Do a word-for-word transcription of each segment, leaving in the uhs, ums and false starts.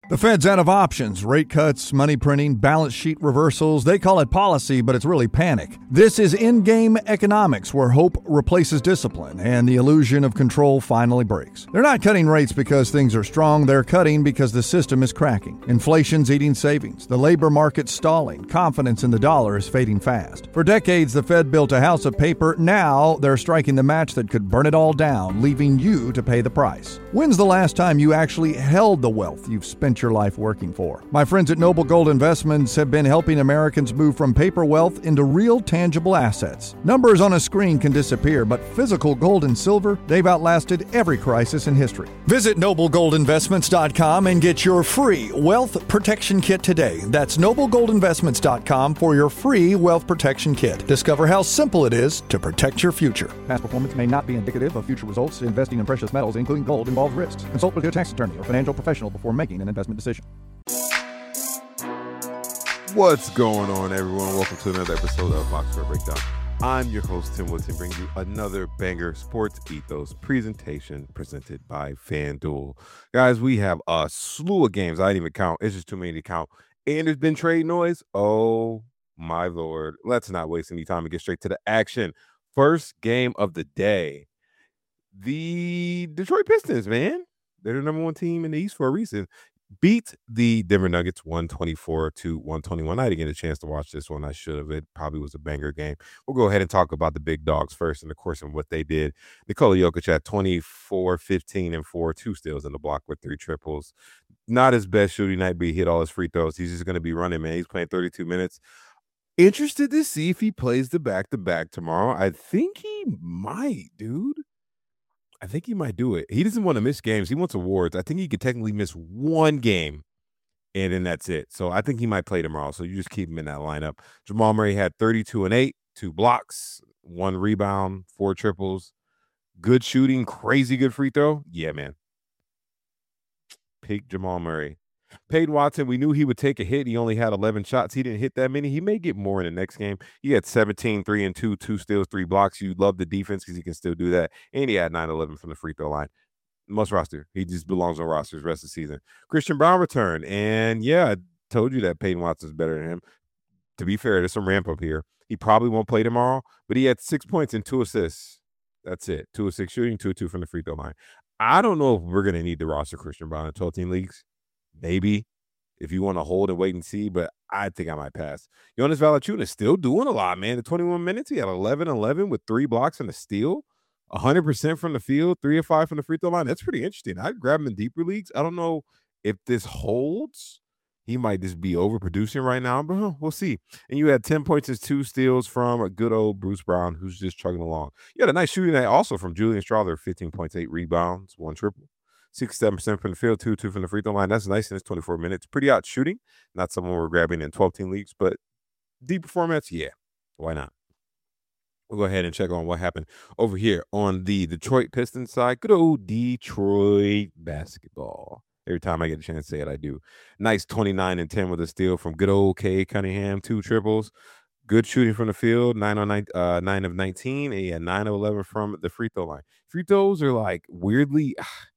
The Fed's out of options. Rate cuts, money printing, balance sheet reversals. They call it policy, but it's really panic. This is in-game economics, where hope replaces discipline and the illusion of control finally breaks. They're not cutting rates because things are strong. They're cutting because the system is cracking. Inflation's eating savings. The labor market's stalling. Confidence in the dollar is fading fast. For decades, the Fed built a house of paper. Now they're striking the match that could burn it all down, leaving you to pay the price. When's the last time you actually held the wealth you've spent your life working for? My friends at Noble Gold Investments have been helping Americans move from paper wealth into real tangible assets. Numbers on a screen can disappear, but physical gold and silver, they've outlasted every crisis in history. Visit noble gold investments dot com and get your free wealth protection kit today. That's noble gold investments dot com for your free wealth protection kit. Discover how simple it is to protect your future. Past performance may not be indicative of future results. Investing in precious metals, including gold, involves risks. Consult with your tax attorney or financial professional before making an investment decision. What's going on, everyone? Welcome to another episode of Box Score Breakdown. I'm your host, Tim Woodson, bringing you another banger sports ethos presentation presented by FanDuel. Guys, we have a slew of games. I didn't even count. It's just too many to count. And there's been trade noise. Oh, my Lord. Let's not waste any time and get straight to the action. First game of the day. The Detroit Pistons, man. They're the number one team in the East for a reason. Beat the Denver Nuggets one twenty-four to one twenty-one. I didn't get a chance to watch this one. I should have. It probably was a banger game. We'll go ahead and talk about the big dogs first, and of course, and what they did. Nikola Jokic had twenty-four, fifteen, and four, two steals in the block with three triples. Not his best shooting night, but he hit all his free throws. He's just going to be running, man. He's playing thirty-two minutes. Interested to see if he plays the back-to-back tomorrow. I think he might, dude. I think he might do it. He doesn't want to miss games. He wants awards. I think he could technically miss one game, and then that's it. So I think he might play tomorrow. So you just keep him in that lineup. Jamal Murray had thirty-two and eight, two blocks, one rebound, four triples. Good shooting, crazy good free throw. Yeah, man. Pick Jamal Murray. Peyton Watson, we knew he would take a hit. He only had eleven shots. He didn't hit that many. He may get more in the next game. He had seventeen, three and two, two steals, three blocks. You love the defense because he can still do that. And he had nine eleven from the free throw line. Must roster. He just belongs on rosters the rest of the season. Christian Brown returned. And, yeah, I told you that Peyton Watson's better than him. To be fair, there's some ramp up here. He probably won't play tomorrow, but he had six points and two assists. That's it. Two of six shooting, two of two from the free throw line. I don't know if we're going to need to roster Christian Brown in twelve-team leagues. Maybe if you want to hold and wait and see, but I think I might pass. Jonas Valanciunas is still doing a lot, man. The twenty-one minutes, he had eleven eleven with three blocks and a steal, one hundred percent from the field, three of five from the free throw line. That's pretty interesting. I'd grab him in deeper leagues. I don't know if this holds. He might just be overproducing right now, but we'll see. And you had ten points and two steals from a good old Bruce Brown, who's just chugging along. You had a nice shooting night also from Julian Strawther, fifteen points, eight rebounds, one triple. sixty-seven percent from the field, two two from the free throw line. That's nice in this twenty-four minutes. Pretty out shooting. Not someone we're grabbing in twelve-team leagues, but deeper formats, yeah. Why not? We'll go ahead and check on what happened over here on the Detroit Pistons side. Good old Detroit basketball. Every time I get a chance to say it, I do. Nice twenty-nine and ten with a steal from good old Cade Cunningham. Two triples. Good shooting from the field, nine on nine, uh, nine of nineteen, and he had nine of eleven from the free throw line. Free throws are like weirdly,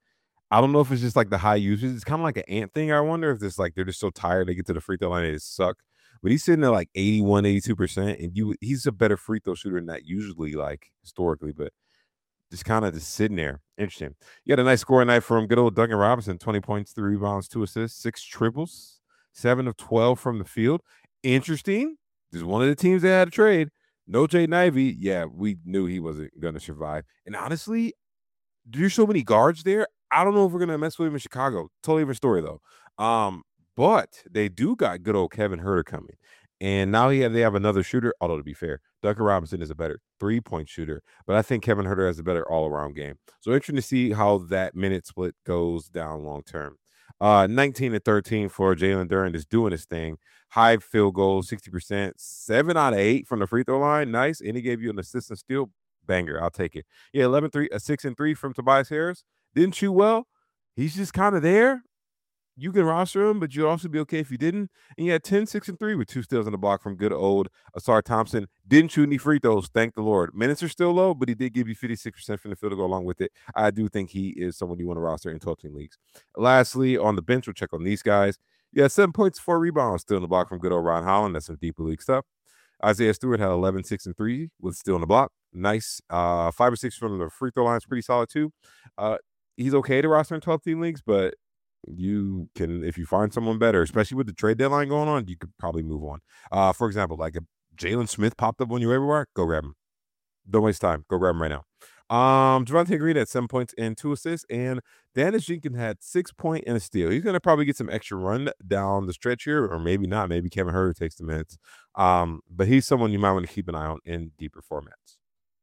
I don't know if it's just like the high usage. It's kind of like an Ant thing. I wonder if it's like they're just so tired they get to the free throw line and it suck. But he's sitting at like eighty-one, eighty-two percent, and you he's a better free throw shooter than that usually, like historically, but just kind of just sitting there. Interesting. You had a nice scoring night from good old Duncan Robinson, twenty points, three rebounds, two assists, six triples, seven of twelve from the field. Interesting. This is one of the teams that had a trade. No Jaden Ivey. Yeah, we knew he wasn't going to survive. And honestly, there's so many guards there. I don't know if we're going to mess with him in Chicago. Totally different story, though. Um, but they do got good old Kevin Huerter coming. And now he have, they have another shooter, although to be fair, Duncan Robinson is a better three-point shooter. But I think Kevin Huerter has a better all-around game. So interesting to see how that minute split goes down long-term. Uh, nineteen and thirteen for Jalen Duren is doing his thing. High field goal, sixty percent, seven out of eight from the free throw line. Nice. And he gave you an assist and steal. Banger. I'll take it. Yeah, eleven three, a six and three from Tobias Harris. Didn't shoot well. He's just kind of there. you can roster him, but you'd also be okay if you didn't. And you had ten, six, and three with two steals on the block from good old Asar Thompson. Didn't shoot any free throws, thank the Lord. Minutes are still low, but he did give you fifty-six percent from the field to go along with it. I do think he is someone you want to roster in twelve-team leagues. Lastly, on the bench, we'll check on these guys. Yeah, seven points, four rebounds, still in the block from good old Ron Holland. That's some deeper league stuff. Isaiah Stewart had eleven, six, and three with still in the block. Nice. Uh, five or six from the free throw line is pretty solid too. Uh, he's okay to roster in twelve-team leagues, but you can, if you find someone better, especially with the trade deadline going on, you could probably move on. Uh, for example, like if Jalen Smith popped up on you everywhere, go grab him. Don't waste time. Go grab him right now. Um, Javonte Green had seven points and two assists, and Dennis Jenkins had six point and a steal. He's gonna probably get some extra run down the stretch here, or maybe not. Maybe Kevin Huerter takes the minutes. Um, but he's someone you might want to keep an eye on in deeper formats.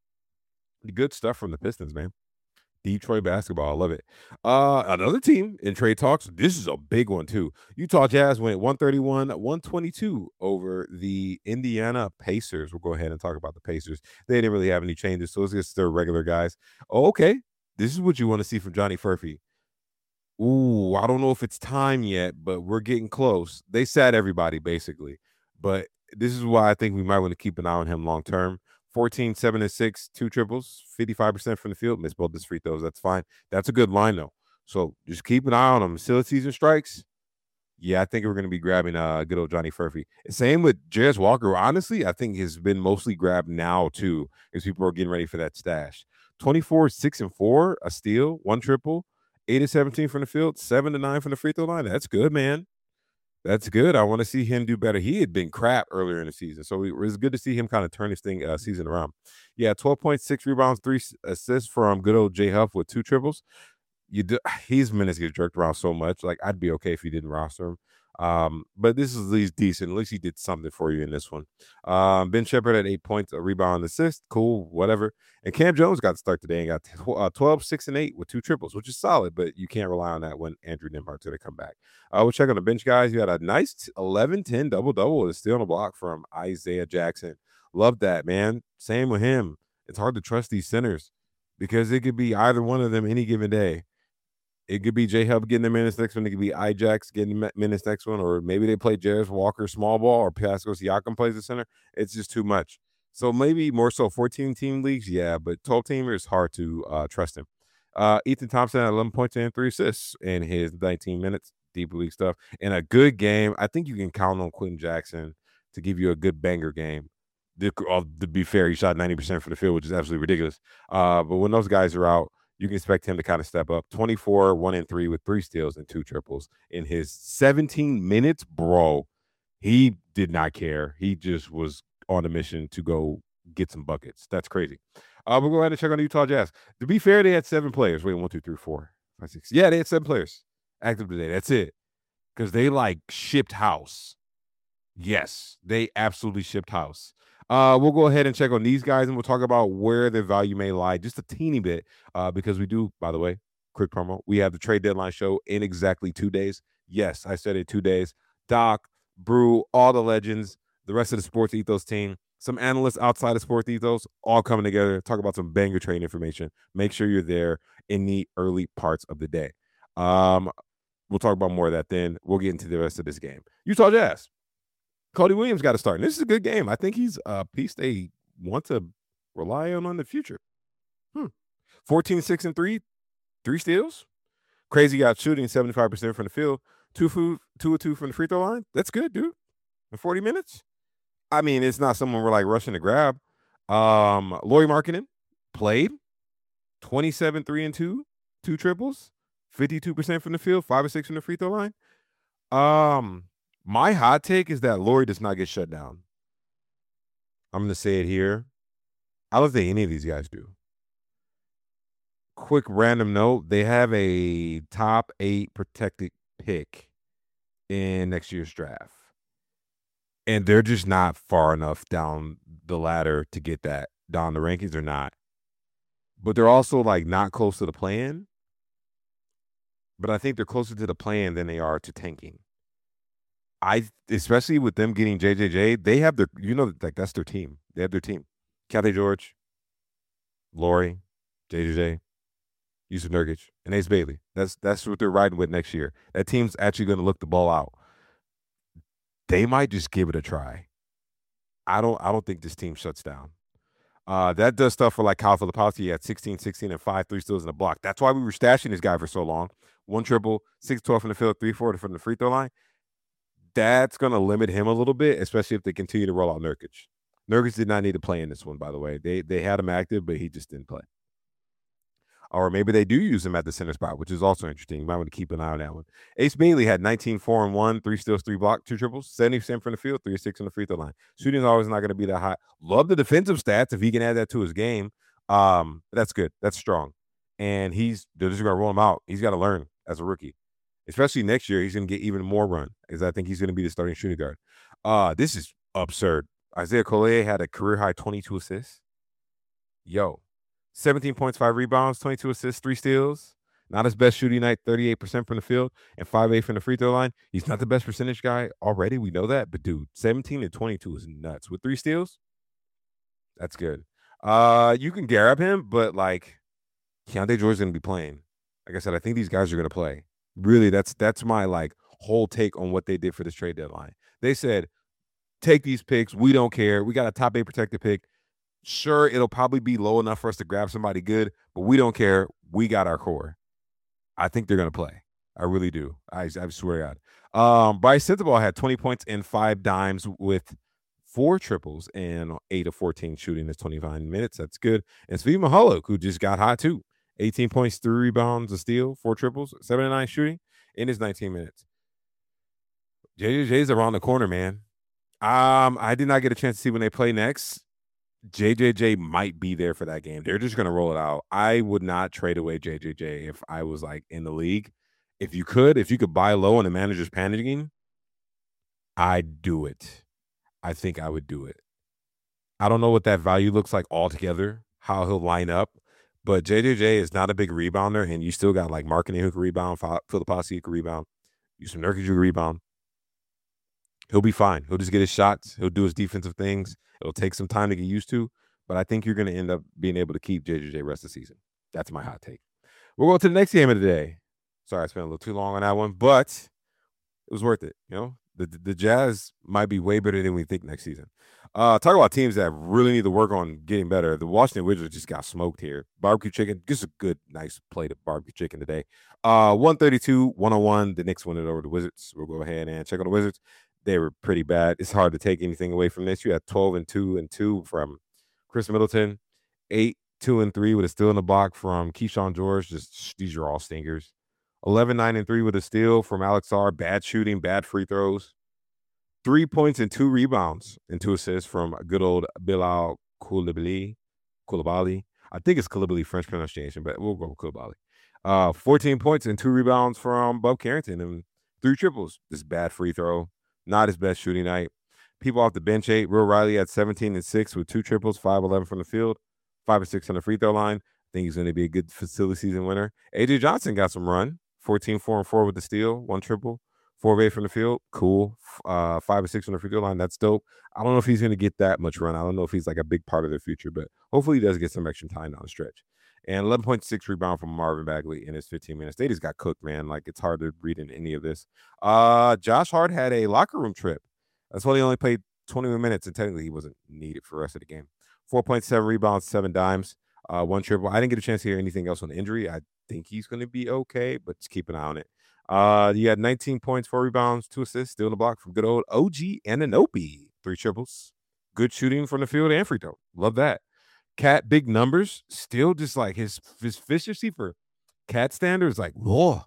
The good stuff from the Pistons, man. Detroit basketball. I love it. Uh, another team in trade talks. This is a big one, too. Utah Jazz went one thirty-one, one twenty-two over the Indiana Pacers. We'll go ahead and talk about the Pacers. They didn't really have any changes, so it's just their regular guys. Oh, okay. This is what you want to see from Johnny Furphy. Ooh, I don't know if it's time yet, but we're getting close. They sat everybody, basically. But this is why I think we might want to keep an eye on him long term. fourteen, seven, and six, two triples, fifty-five percent from the field. Missed both his free throws. That's fine. That's a good line, though. So just keep an eye on him. Until the season strikes, yeah, I think we're going to be grabbing uh, good old Johnny Furphy. Same with Jarace Walker. Honestly, I think has been mostly grabbed now, too, as people are getting ready for that stash. twenty-four, six, and four, a steal, one triple, eight to seventeen from the field, seven to nine from the free throw line. That's good, man. That's good. I want to see him do better. He had been crap earlier in the season, so it was good to see him kind of turn his thing uh, season around. Yeah, twelve point six rebounds, three assists from good old Jay Huff with two triples. You do, his minutes get jerked around so much. Like, I'd be okay if you didn't roster him. Um, but this is at least decent. At least he did something for you in this one. Um, Ben Shepherd had eight points, a rebound, assist. Cool, whatever. And Cam Jones got to start today and got uh, twelve, six, and eight with two triples, which is solid, but you can't rely on that when Andrew Nembhard's going to come back. Uh, we'll check on the bench, guys. You had a nice eleven ten double-double with a steal on the block from Isaiah Jackson. Love that, man. Same with him. It's hard to trust these centers because it could be either one of them any given day. It could be J-Hub getting the minutes next one. It could be Ijax getting the minutes next one. Or maybe they play Jarace Walker small ball or Pascal Siakam plays the center. It's just too much. So maybe more so fourteen-team leagues, yeah. But twelve-teamer is hard to uh, trust him. Uh, Ethan Thompson had eleven points and three assists in his nineteen minutes. Deep league stuff. And a good game. I think you can count on Quentin Jackson to give you a good banger game. To, uh, to be fair, he shot ninety percent for the field, which is absolutely ridiculous. Uh, but when those guys are out, you can expect him to kind of step up. twenty-four, one and three with three steals and two triples in his seventeen minutes, bro. He did not care. He just was on a mission to go get some buckets. That's crazy. Uh, we'll go ahead and check on the Utah Jazz. To be fair, they had seven players. Wait, one, two, three, four, five, six. Yeah, they had seven players active today. That's it. Because they like shipped house. Yes, they absolutely shipped house. Uh, we'll go ahead and check on these guys, and we'll talk about where their value may lie just a teeny bit, uh, because we do, by the way, quick promo, we have the trade deadline show in exactly two days. Yes, I said it, two days. Doc, Brew, all the legends, the rest of the Sports Ethos team, some analysts outside of Sports Ethos, all coming together, talk about some banger trade information. Make sure you're there in the early parts of the day. Um, we'll talk about more of that then. We'll get into the rest of this game. Utah Jazz. Cody Williams got to start. And this is a good game. I think he's a piece they want to rely on in the future. Hmm. fourteen, six, and three. Three steals. Crazy guy shooting seventy-five percent from the field. Two, food, two or two from the free throw line. That's good, dude. In forty minutes. I mean, it's not someone we're like rushing to grab. Um, Lauri Markkanen played. twenty-seven, three, and two. Two triples. fifty-two percent from the field. Five or six from the free throw line. Um... My hot take is that Lauri does not get shut down. I'm going to say it here. I don't think any of these guys do. Quick random note. They have a top eight protected pick in next year's draft. And they're just not far enough down the ladder to get that down the rankings or not. But they're also like not close to the plan. But I think they're closer to the plan than they are to tanking. I, especially with them getting J J J, they have their, you know, like that's their team. They have their team. Keontae George, Lauri, J J J. Yusuf Nurkic, and Ace Bailey. That's that's what they're riding with next year. That team's actually going to look the ball out. They might just give it a try. I don't I don't think this team shuts down. Uh, that does stuff for like Kyle Filipowski at sixteen, sixteen, and five, three steals in the block. That's why we were stashing this guy for so long. One triple, six twelve from the field, three four from the free throw line. That's going to limit him a little bit, especially if they continue to roll out Nurkic. Nurkic did not need to play in this one, by the way. They they had him active, but he just didn't play. Or maybe they do use him at the center spot, which is also interesting. You might want to keep an eye on that one. Ace Bailey had nineteen, four, and one, three steals, three blocks, two triples, seventy percent from the field, three or six on the free throw line. Shooting is always not going to be that high. Love the defensive stats. If he can add that to his game, um, that's good. That's strong. And he's they're just going to roll him out. He's got to learn as a rookie. Especially next year, he's going to get even more run, because I think he's going to be the starting shooting guard. Uh, this is absurd. Isaiah Collier had a career-high twenty-two assists. Yo. seventeen points, five rebounds, twenty-two assists, three steals. Not his best shooting night, thirty-eight percent from the field and five eight from the free throw line. He's not the best percentage guy already. We know that. But, dude, seventeen and twenty-two is nuts. With three steals, that's good. Uh, you can grab him, but, like, Keontae George's going to be playing. Like I said, I think these guys are going to play. Really, that's that's my, like, whole take on what they did for this trade deadline. They said, take these picks. We don't care. We got a top eight protected pick. Sure, it'll probably be low enough for us to grab somebody good, but we don't care. We got our core. I think they're going to play. I really do. I, I swear to God. Um, Bryce Sensabaugh had twenty points and five dimes with four triples and eight of fourteen shooting in twenty-five minutes. That's good. And Svi Mykhailiuk, who just got hot too. eighteen points, three rebounds, a steal, four triples, seven and nine shooting in his nineteen minutes. J J J's around the corner, man. Um, I did not get a chance to see when they play next. J J J might be there for that game. They're just going to roll it out. I would not trade away J J J if I was, like, in the league. If you could, if you could buy low and the manager's panicking, I'd do it. I think I would do it. I don't know what that value looks like altogether, how he'll line up, but J J J is not a big rebounder, and you still got, like, Markkanen who can rebound, Filipowski who can rebound, Yusuf Nurkic who can rebound. He'll be fine. He'll just get his shots. He'll do his defensive things. It'll take some time to get used to, but I think you're going to end up being able to keep J J J rest of the season. That's my hot take. We'll go to the next game of the day. Sorry, I spent a little too long on that one, but it was worth it. You know, the the Jazz might be way better than we think next season. Uh, talk about teams that really need to work on getting better. The Washington Wizards just got smoked here. Barbecue chicken, just a good, nice plate of barbecue chicken today. Uh, one thirty-two, one oh one. The Knicks win it over the Wizards. We'll go ahead and check on the Wizards. They were pretty bad. It's hard to take anything away from this. You had twelve and two and two from Chris Middleton, eight, two and three with a steal in the block from Keyshawn George. Just these are all stinkers. eleven, nine and three with a steal from Alex Sarr. Bad shooting, bad free throws. Three points and two rebounds and two assists from good old Bilal Coulibaly. Coulibaly. I think it's Coulibaly, French pronunciation, but we'll go with Coulibaly. Uh, fourteen points and two rebounds from Bob Carrington and three triples. This bad free throw. Not his best shooting night. People off the bench, eight. Will Riley had seventeen and six with two triples, five eleven from the field, five or six on the free throw line. I think he's going to be a good facility season winner. A J Johnson got some run. fourteen, four and four with the steal, one triple, four of eight from the field. Cool. Uh, five or six on the free throw line. That's dope. I don't know if he's going to get that much run. I don't know if he's like a big part of their future, but hopefully he does get some extra time down the stretch. And eleven point six rebound from Marvin Bagley in his fifteen minutes. They just got cooked, man. Like, it's hard to read in any of this. Uh, Josh Hart had a locker room trip. That's why he only played twenty-one minutes, and technically he wasn't needed for the rest of the game. four point seven rebounds, seven dimes, uh, one triple. I didn't get a chance to hear anything else on the injury. I think he's going to be okay, but just keep an eye on it. Uh, you had nineteen points, four rebounds, two assists, still in the block from good old O G Anunoby. Three triples. Good shooting from the field and free throw. Love that. Cat, big numbers. Still just like his, his efficiency for Cat standards, like, whoa.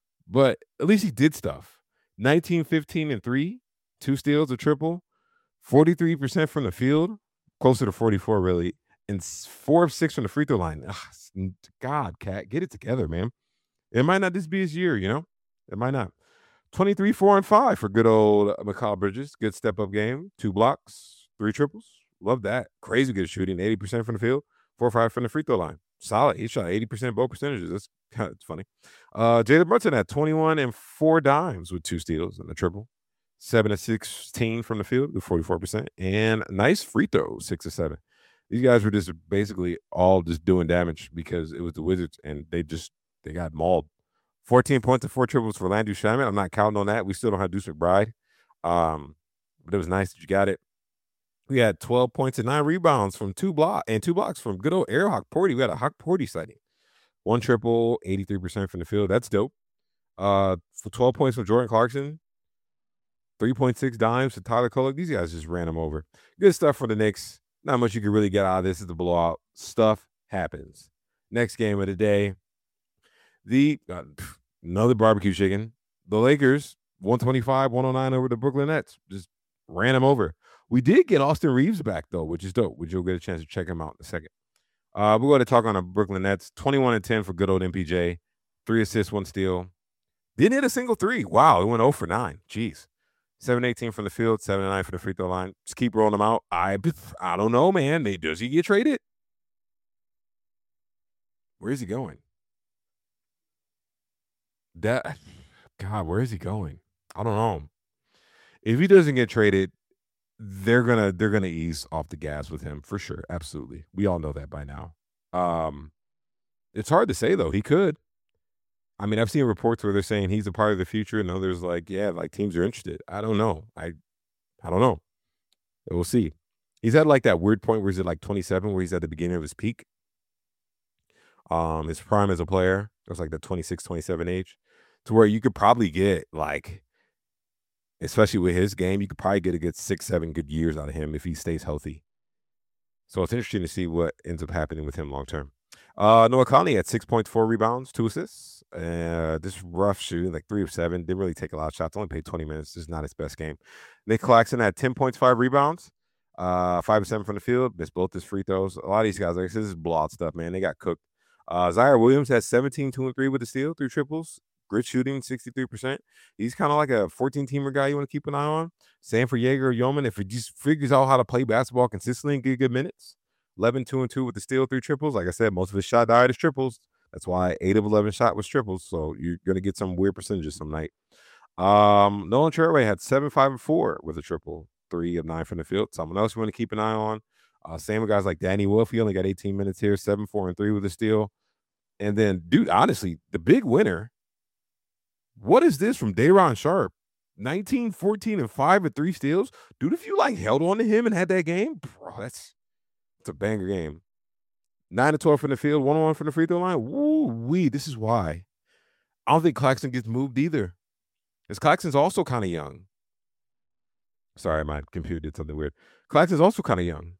But at least he did stuff. nineteen, fifteen, and three. Two steals, a triple. forty-three percent from the field. Closer to forty-four, really. And four of six from the free throw line. Ugh, God, Cat, get it together, man. It might not just be his year, you know? It might not. twenty-three, four, and five for good old Mikal Bridges. Good step-up game. Two blocks, three triples. Love that. Crazy good shooting. eighty percent from the field. four or five from the free throw line. Solid. He shot eighty percent both percentages. That's kind of funny. Uh, Jalen Brunson had twenty-one and four dimes with two steals and a triple. seven of sixteen from the field with forty-four percent. And nice free throws, six or seven. These guys were just basically all just doing damage because it was the Wizards, and they just they got mauled. fourteen points and four triples for Landry Shamet. I'm not counting on that. We still don't have Deuce McBride. Um, but it was nice that you got it. We had twelve points and nine rebounds from two block and two blocks from good old Air Hawk Porty. We had a Hawk Porty sighting. One triple, eighty-three percent from the field. That's dope. Uh, for twelve points from Jordan Clarkson. three point six dimes to Tyler Kolek. These guys just ran them over. Good stuff for the Knicks. Not much you can really get out of this. Is the blowout. Stuff happens. Next game of the day. The uh, another barbecue chicken. The Lakers, one twenty-five, one oh nine over the Brooklyn Nets. Just ran them over. We did get Austin Reeves back, though, which is dope, which you'll get a chance to check him out in a second. Uh, we're going to talk on the Brooklyn Nets. twenty-one and ten for good old M P J. Three assists, one steal. Didn't hit a single three. Wow, it went oh for nine. Jeez. seven eighteen from the field, seven nine for the free throw line. Just keep rolling them out. I I don't know, man. Does he get traded? Where is he going? That God, where is he going? I don't know. If he doesn't get traded, they're gonna they're gonna ease off the gas with him for sure. Absolutely. We all know that by now. Um, it's hard to say though. He could. I mean, I've seen reports where they're saying he's a part of the future, and others like, yeah, like teams are interested. I don't know. I I don't know. We'll see. He's at like that weird point where he's at like twenty-seven, where he's at the beginning of his peak. Um, his prime as a player. It was like the twenty-six, twenty-seven age, to where you could probably get like, especially with his game, you could probably get a good six, seven good years out of him if he stays healthy. So it's interesting to see what ends up happening with him long term. Uh, Noah Conley had six point four rebounds, two assists. Uh, this rough shooting, like three of seven. Didn't really take a lot of shots. Only played twenty minutes. This is not his best game. Nick Claxton had ten points, five rebounds. Uh, five of seven from the field. Missed both his free throws. A lot of these guys, like I said, this is blowout stuff, man. They got cooked. Uh, Zaire Williams has seventeen, two, and three with the steal, three triples. Grit shooting, sixty-three percent. He's kind of like a fourteen-teamer guy you want to keep an eye on. Sanford Yeager Yeoman, if he just figures out how to play basketball consistently and get good minutes. eleven, two, and two with the steal, three triples. Like I said, most of his shot died as triples. That's why eight of eleven shot was triples. So you're going to get some weird percentages some night. Um, Nolan Treadway had seven, five, and four with a triple. Three of nine from the field. Someone else you want to keep an eye on. Uh, same with guys like Danny Wolf. He only got eighteen minutes here. seven, four, and three with a steal. And then, dude, honestly, the big winner. What is this from Day'Ron Sharpe? nineteen, fourteen, and five with three steals. Dude, if you like held on to him and had that game, bro, that's it's a banger game. nine to twelve from the field, one on one from the free throw line. Woo wee. This is why. I don't think Claxton gets moved either. Because Claxton's also kind of young. Sorry, my computer did something weird. Claxton's also kind of young.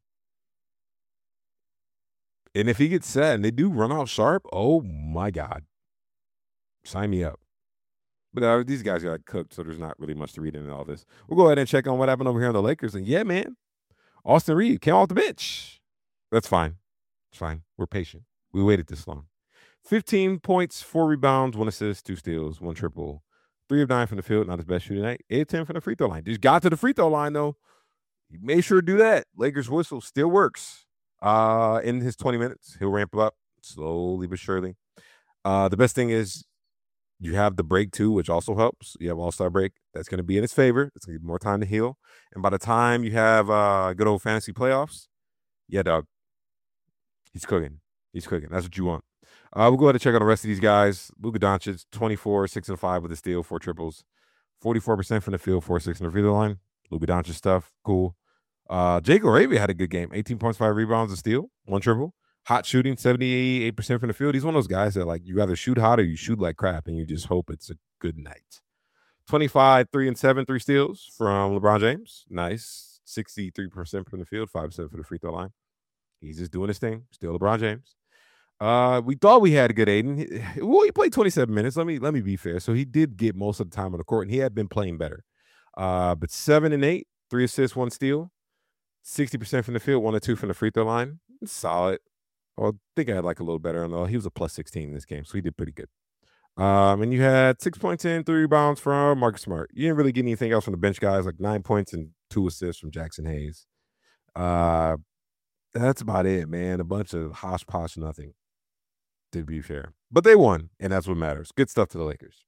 And if he gets set and they do run out Sharpe, oh my God. Sign me up. But uh, these guys got cooked, so there's not really much to read in all this. We'll go ahead and check on what happened over here on the Lakers. And yeah, man, Austin Reeves came off the bench. That's fine. It's fine. We're patient. We waited this long. fifteen points, four rebounds, one assist, two steals, one triple. Three of nine from the field, not his best shooting night. Eight of ten from the free throw line. Just got to the free throw line, though. He made sure to do that. Lakers whistle still works. Uh, in his twenty minutes, he'll ramp up slowly but surely. Uh, the best thing is you have the break, too, which also helps. You have All-Star break. That's going to be in his favor. It's going to give more time to heal. And by the time you have uh, good old fantasy playoffs, yeah, dog, he's cooking. He's cooking. That's what you want. Uh, we'll go ahead and check out the rest of these guys. Luka Doncic, twenty-four, six, and five with a steal, four triples, forty-four percent from the field, four, six in the free throw line. Luka Doncic stuff, cool. Uh, Jake Arabia had a good game, eighteen points, five rebounds, a steal, one triple. Hot shooting, seventy-eight percent from the field. He's one of those guys that, like, you either shoot hot or you shoot like crap, and you just hope it's a good night. twenty-five, three, and seven, three steals from LeBron James. Nice. sixty-three percent from the field, five percent for the free throw line. He's just doing his thing. Still LeBron James. Uh, we thought we had a good Aiden. Well, he played twenty-seven minutes. Let me let me be fair. So he did get most of the time on the court, and he had been playing better. Uh, but seven and eight, three assists, one steal, sixty percent from the field, one or two from the free throw line. Solid. Well, I think I had like a little better on the. He was a plus sixteen in this game, so he did pretty good. Um, and you had six points in, three rebounds from Marcus Smart. You didn't really get anything else from the bench guys, like nine points and two assists from Jackson Hayes. Uh, that's about it, man. A bunch of hosh posh nothing, to be fair. But they won, and that's what matters. Good stuff to the Lakers.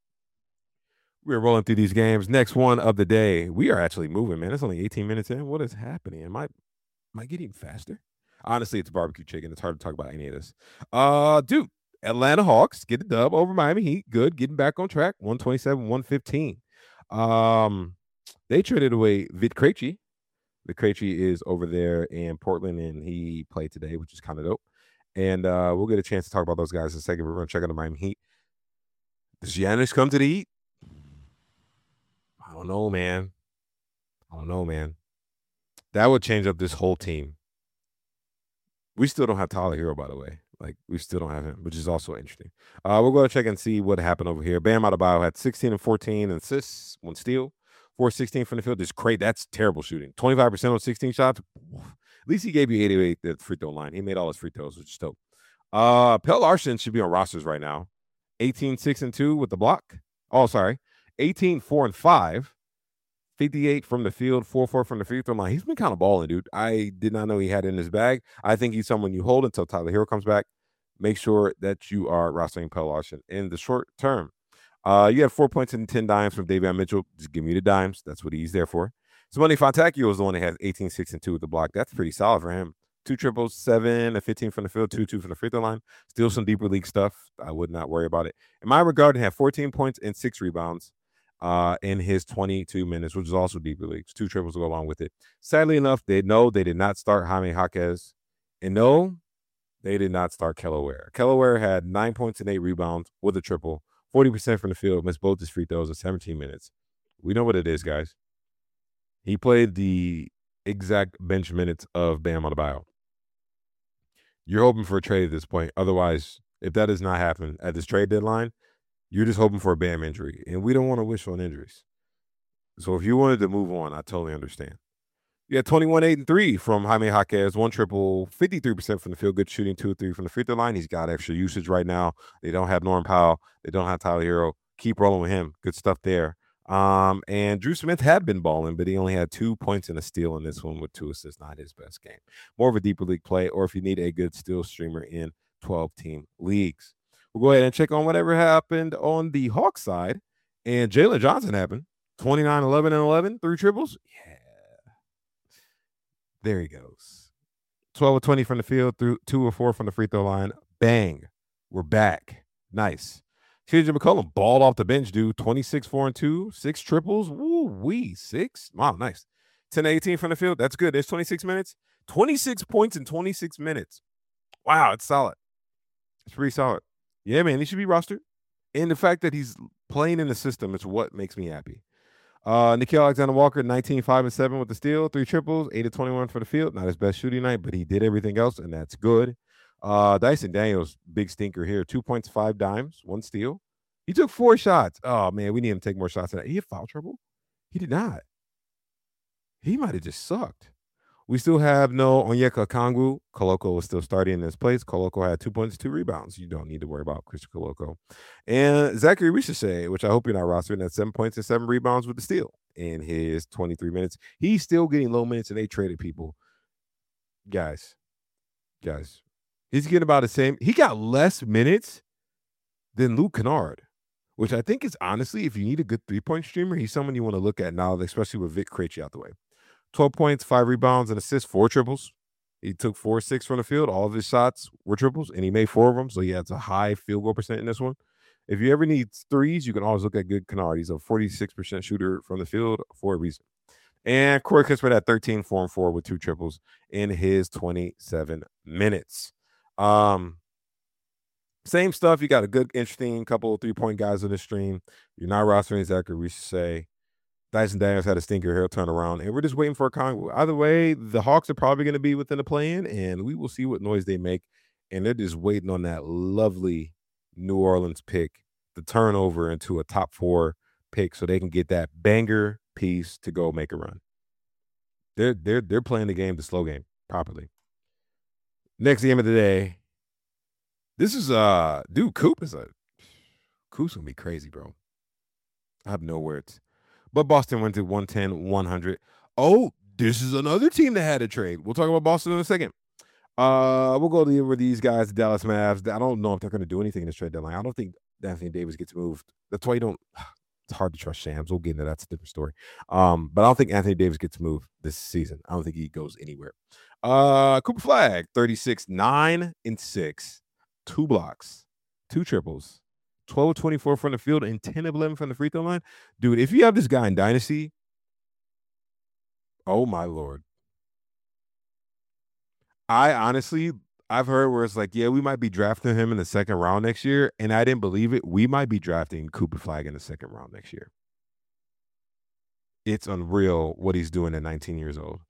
We're rolling through these games. Next one of the day. We are actually moving, man. It's only eighteen minutes in. What is happening? Am I am I getting faster? Honestly, it's barbecue chicken. It's hard to talk about any of this. Uh, dude, Atlanta Hawks get the dub over Miami Heat. Good, getting back on track. one twenty-seven, one fifteen. Um, they traded away Vit Krejci. Vit Krejci is over there in Portland, and he played today, which is kind of dope. And uh, we'll get a chance to talk about those guys in a second. We're going to check out the Miami Heat. Does Giannis come to the Heat? I don't know, man. I don't know, man. That would change up this whole team. We still don't have Tyler Hero, by the way. Like, we still don't have him, which is also interesting. Uh, we'll go check and see what happened over here. Bam Adebayo had sixteen and fourteen and assists, one steal, four sixteen from the field. Just great. That's terrible shooting. twenty-five percent on sixteen shots. At least he gave you eighty-eight at the free throw line. He made all his free throws, which is dope. Uh, Pelle Larsson should be on rosters right now. eighteen, six, and two with the block. Oh, sorry. eighteen, four, and five. fifty-eight from the field, four four from the free throw line. He's been kind of balling, dude. I did not know he had it in his bag. I think he's someone you hold until Tyler Hero comes back. Make sure that you are rostering Pelle Larsson in the short term. Uh, you have four points and ten dimes from Davion Mitchell. Just give me the dimes. That's what he's there for. Simone Fontecchio is the one that has eighteen, six, and two with the block. That's pretty solid for him. Two triples, seven, and fifteen from the field, two, two from the free throw line. Still some deeper league stuff. I would not worry about it. In my regard, he had fourteen points and six rebounds. Uh, in his twenty-two minutes, which is also deeper leagues. Two triples to go along with it. Sadly enough, they know they did not start Jaime Jaquez. And no, they did not start Kelly Ware. Kelly Ware had nine points and eight rebounds with a triple, forty percent from the field, missed both his free throws in seventeen minutes. We know what it is, guys. He played the exact bench minutes of Bam Adebayo. You're hoping for a trade at this point. Otherwise, if that does not happen at this trade deadline, you're just hoping for a Bam injury, and we don't want to wish on injuries. So if you wanted to move on, I totally understand. You had twenty-one, eight, and three from Jaime Jaquez, one triple, fifty-three percent from the field, good shooting, two, three from the free throw line. He's got extra usage right now. They don't have Norm Powell. They don't have Tyler Hero. Keep rolling with him. Good stuff there. Um, and Drew Smith had been balling, but he only had two points and a steal in this one with two assists, not his best game. More of a deeper league play, or if you need a good steal streamer in twelve-team leagues. We'll go ahead and check on whatever happened on the Hawks side. And Jalen Johnson happened. twenty-nine, eleven, and eleven. Three triples. Yeah. There he goes. twelve of twenty from the field, through two or four from the free throw line. Bang. We're back. Nice. C J McCollum balled off the bench, dude. twenty-six, four, and two. Six triples. Woo wee. Six. Wow, nice. ten to eighteen from the field. That's good. There's twenty-six minutes. twenty-six points in twenty-six minutes. Wow, it's solid. It's pretty solid. Yeah, man, he should be rostered. And the fact that he's playing in the system is what makes me happy. Uh, Nickeil Alexander-Walker, nineteen, five, and seven with the steal, three triples, eight of twenty-one for the field. Not his best shooting night, but he did everything else, and that's good. Uh, Dyson Daniels, big stinker here. Two points, five dimes, one steal. He took four shots. Oh, man, we need him to take more shots than that. He had foul trouble? He did not. He might have just sucked. We still have no Onyeka Okongwu. Koloko was still starting in this place. Koloko had two points, two rebounds. You don't need to worry about Christian Koloko. And Zachary Ricochet, which I hope you're not rostering, at seven points and seven rebounds with the steal in his twenty-three minutes. He's still getting low minutes, and they traded people. Guys, guys, he's getting about the same. He got less minutes than Luke Kennard, which I think is honestly, if you need a good three-point streamer, he's someone you want to look at now, especially with Vit Krejci out the way. twelve points, five rebounds, and assists, four triples. He took four, six from the field. All of his shots were triples, and he made four of them, so he has a high field goal percent in this one. If you ever need threes, you can always look at good Kennard. He's a forty-six percent shooter from the field for a reason. And Corey Kispert at thirteen, four, and four with two triples in his twenty-seven minutes. Um, same stuff. You got a good, interesting couple of three-point guys on the stream. You're not rostering Zachary Ricochet. Dyson Daniels had a stinker. He'll turn around, and we're just waiting for a con. Either way, the Hawks are probably going to be within the play-in, and we will see what noise they make. And they're just waiting on that lovely New Orleans pick to turn over into a top four pick, so they can get that banger piece to go make a run. They're they're they're playing the game, the slow game, properly. Next game of the day. This is uh, dude, Coop is a Coop's gonna be crazy, bro. I have no words. But Boston went to one ten, one hundred. Oh, this is another team that had a trade. We'll talk about Boston in a second. Uh, we'll go over these guys, the Dallas Mavs. I don't know if they're going to do anything in this trade deadline. I don't think Anthony Davis gets moved. That's why you don't – it's hard to trust Shams. We'll get into that. That's a different story. Um, but I don't think Anthony Davis gets moved this season. I don't think he goes anywhere. Uh, Cooper Flag, thirty-six, nine and six, two blocks, two triples, twelve of twenty-four from the field, and ten of eleven from the free throw line. Dude, if you have this guy in Dynasty, oh my Lord. I honestly, I've heard where it's like, yeah, we might be drafting him in the second round next year, and I didn't believe it. We might be drafting Cooper Flag in the second round next year. It's unreal what he's doing at nineteen years old.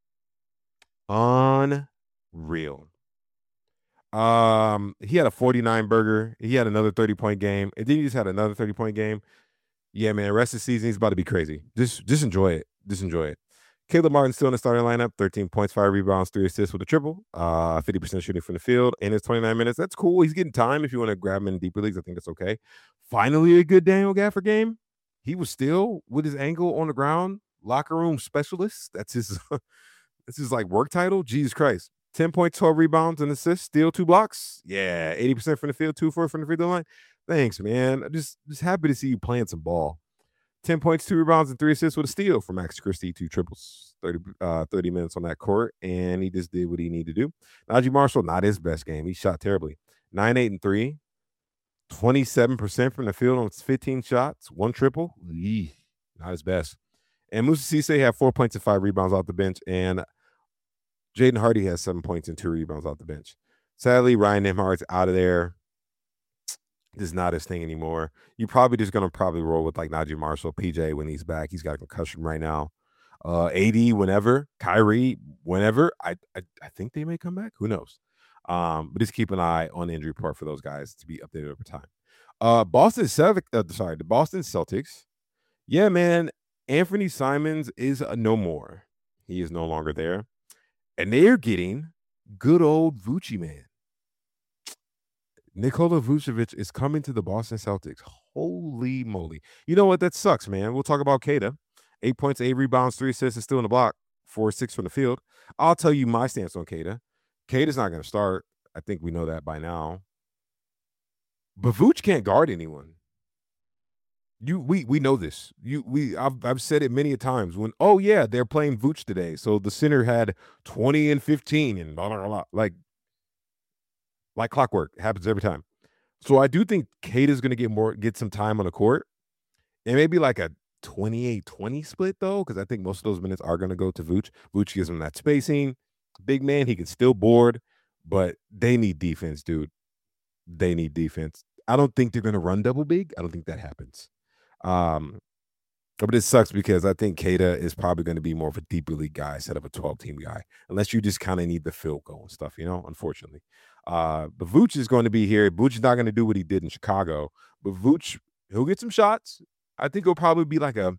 Unreal. Um, he had a forty-nine burger. He had another thirty-point game. And then he just had another thirty-point game. Yeah, man, rest of the season, he's about to be crazy. Just, just enjoy it. Just enjoy it. Caleb Martin still in the starting lineup, thirteen points, five rebounds, three assists with a triple, uh, fifty percent shooting from the field in his twenty-nine minutes. That's cool. He's getting time if you want to grab him in deeper leagues. I think that's okay. Finally, a good Daniel Gafford game. He was still with his ankle on the ground, locker room specialist. That's his, that's his like work title. Jesus Christ. ten points, twelve rebounds, and assists, steal, two blocks. Yeah, eighty percent from the field, two four from the free throw line. Thanks, man. I'm just, just happy to see you playing some ball. ten points, two rebounds, and three assists with a steal for Max Christie, two triples, thirty, uh, thirty minutes on that court, and he just did what he needed to do. Najee Marshall, not his best game. He shot terribly. nine, eight, and three, twenty-seven percent from the field on fifteen shots, one triple. Eee, not his best. And Musa Cisse had four points and five rebounds off the bench, and Jaden Hardy has seven points and two rebounds off the bench. Sadly, Ryan Nembhard's out of there. This is not his thing anymore. You're probably just going to probably roll with like Najee Marshall, P J when he's back. He's got a concussion right now. Uh, A D whenever, Kyrie whenever. I, I I think they may come back. Who knows? Um, but just keep an eye on the injury report for those guys to be updated over time. Uh, Boston Celtics. Uh, sorry, the Boston Celtics. Yeah, man. Anthony Simons is a no more. He is no longer there, and they're getting good old Vucci man. Nikola Vucevic is coming to the Boston Celtics. Holy moly. You know what? That sucks, man. We'll talk about Kata. Eight points, eight rebounds, three assists, and still in the block. Four, six from the field. I'll tell you my stance on Kata. Kata's not going to start. I think we know that by now. But Vooch can't guard anyone. You, we, we know this. You, we, I've, I've said it many a times. When, oh yeah, they're playing Vooch today, so the center had twenty and fifteen and blah blah blah. Like, like clockwork. It happens every time. So I do think Kate is going to get more, get some time on the court. And maybe like a twenty-eight twenty split, though, because I think most of those minutes are going to go to Vooch. Vooch gives him that spacing. Big man, he can still board, but they need defense, dude. They need defense. I don't think they're going to run double big. I don't think that happens. Um, but it sucks because I think Kata is probably going to be more of a deeper league guy instead of a twelve-team guy, unless you just kind of need the field goal and stuff, you know, unfortunately. Uh, but Vooch is going to be here. Vooch is not going to do what he did in Chicago, but Vooch, he'll get some shots. I think he'll probably be like a